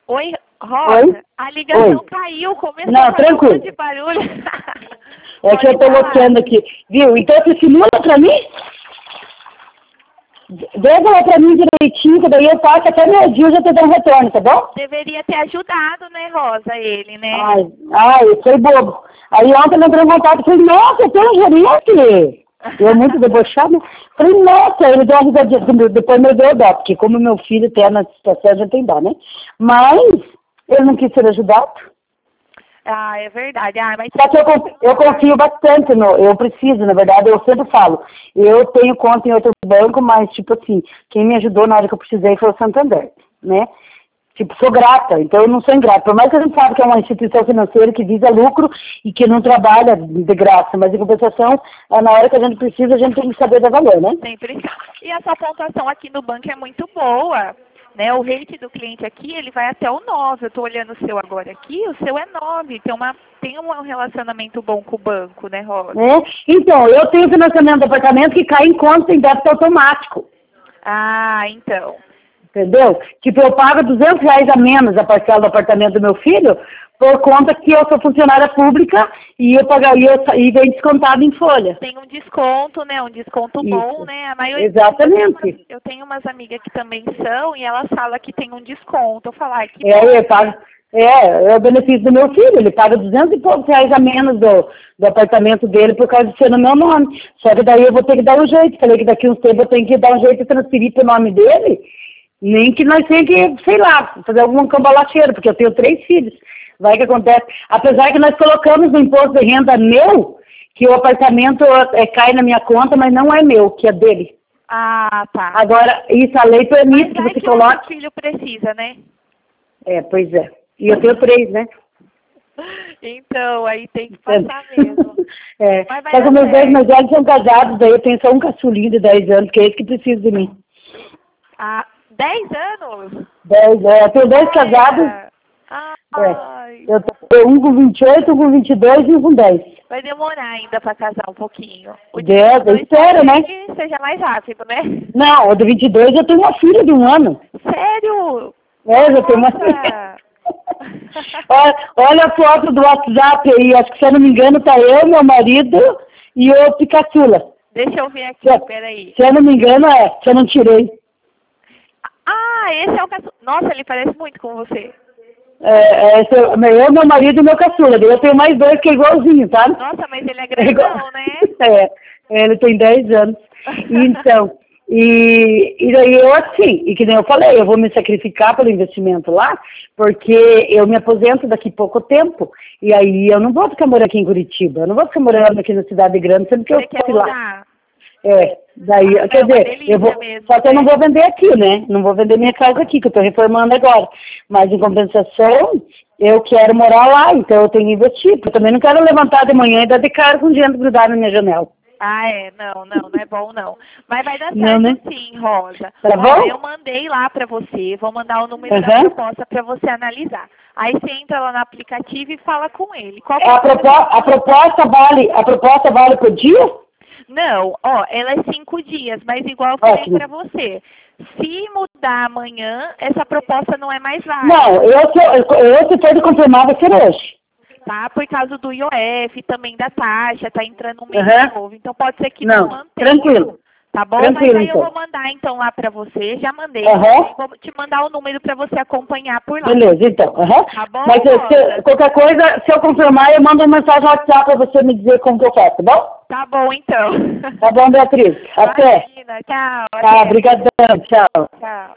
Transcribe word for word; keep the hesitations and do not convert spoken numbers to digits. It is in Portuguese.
Oi, Rosa, Oi? a ligação Oi. caiu, começou Não, a fazer um tranquilo. monte de barulho. É que eu tô bloqueando aqui. Viu? Então você simula pra mim? Deva lá pra mim direitinho, que daí eu passo até meu dia, eu já tô dando retorno, tá bom? Deveria ter ajudado, né, Rosa, ele, né? Ai, ai, eu foi bobo. Aí ontem ele entrou em contato e falei, nossa, eu tenho um gerente. Eu muito debochado. Falei, nossa, ele deu uma risadinha. Depois me deu dó, porque como meu filho tem na situação, já tem dó, né? Mas ele não quis ser ajudado. Ah, é verdade. Ah, mas... Só que eu, confio- eu confio bastante no, eu preciso, na verdade, eu sempre falo, eu tenho conta em outro banco, mas, tipo assim, quem me ajudou na hora que eu precisei foi o Santander, né? Tipo, sou grata, então eu não sou ingrata. Por mais que a gente sabe que é uma instituição financeira que visa lucro e que não trabalha de graça, mas em compensação, é na hora que a gente precisa, a gente tem que saber dar valor, né? Sempre. E essa pontuação aqui no banco é muito boa, né? O rate do cliente aqui, ele vai até o nove. Eu estou olhando o seu agora aqui, o seu é nove. Tem, uma, tem um relacionamento bom com o banco, né, Rosa? É? Então, eu tenho financiamento do apartamento que cai em conta em débito automático. Ah, então. Entendeu? Tipo, eu pago duzentos reais a menos a parcela do apartamento do meu filho por conta que eu sou funcionária pública e eu pagaria e vem descontado em folha. Tem um desconto, né? Um desconto Isso. bom, né? A maioria. Exatamente. Eu tenho umas amigas que também são e elas falam que tem um desconto. Eu falo, ai, que É, bom. eu pago, é, é o benefício do meu filho, ele paga duzentos e poucos reais a menos do, do apartamento dele por causa de ser no meu nome. Só que daí eu vou ter que dar um jeito. Falei que daqui uns tempos eu tenho que dar um jeito de transferir pro nome dele. Nem que nós tenhamos que, sei lá, fazer algum cambalacheiro, porque eu tenho três filhos. Vai que acontece. Apesar que nós colocamos no imposto de renda meu, que o apartamento é, cai na minha conta, mas não é meu, que é dele. Ah, tá. Agora, isso a lei permite que Mas você que coloque. o filho precisa, né? É, pois é. E eu tenho três, né? Então, aí tem que passar mesmo. É. Mas vai Só que dar meus dois certo. mais velhos são casados, daí eu tenho só um caçulinho de dez anos, que é esse que precisa de mim. Ah, dez anos? dez, é, eu tenho dois casados. É. É. Ai, Eu tenho um com vinte e oito, um com vinte e dois e um com dez. vai demorar ainda pra casar um pouquinho. O de Dez, vinte e dois espera, né? talvez que seja mais rápido, né? Não, o de vinte e dois eu tenho uma filha de um ano. Sério? É, eu tenho uma Nossa. filha. olha, olha a foto do WhatsApp aí, acho que se eu não me engano tá eu, meu marido e o Picaçula. Deixa eu ver aqui, Se, peraí. se eu não me engano é, se eu não tirei. Ah, esse é o caçula. Nossa, ele parece muito com você. É, é, esse é eu, meu marido e meu caçula. Eu tenho mais dois que é igualzinho, tá? Nossa, mas ele é grandão, né? É, ele tem dez anos. Então, e, e daí eu assim, e que nem eu falei, eu vou me sacrificar pelo investimento lá, porque eu me aposento daqui a pouco tempo, e aí eu não vou ficar morando aqui em Curitiba, eu não vou ficar morando aqui na cidade grande, sempre que eu Você quer fosse lá. mudar? É, daí, Ah, quer é uma dizer, delícia eu vou, mesmo, só que eu não né? vou vender aqui, né? Não vou vender minha casa aqui, que eu estou reformando agora. Mas, em compensação, eu quero morar lá, então eu tenho que investir. Porque eu também não quero levantar de manhã e dar de cara com dinheiro grudado na minha janela. Ah, é. Não, não, não é bom, não. Mas vai dar certo Não, né? sim, Rosa. Tá Ó, bom? eu mandei lá pra você, vou mandar o número da Uhum. proposta pra você analisar. Aí você entra lá no aplicativo e fala com ele. Qual A, propo a, proposta vale, a proposta vale por dia? Não, ó, ela é cinco dias, mas igual eu falei Ótimo. pra você. Se mudar amanhã, essa proposta não é mais válida. Não, eu, eu, eu se for de confirmar, vai ser hoje. Tá? Por causa do I O F, também da taxa, tá entrando um mês Uhum. novo. Então pode ser que não, Não, mantenha. tranquilo. Tá bom? Tranquilo, Mas aí então. eu vou mandar então lá pra você, já mandei. Uhum. Vou te mandar o número pra você acompanhar por lá. Beleza, então. Uhum. Tá bom, Mas se, Rosa? qualquer coisa, se eu confirmar, eu mando uma mensagem no WhatsApp para você me dizer como que eu faço, tá bom? Tá bom, então. Tá bom, Beatriz. Até. Imagina, tchau. Tá, Até. obrigadão. Tchau. Tchau.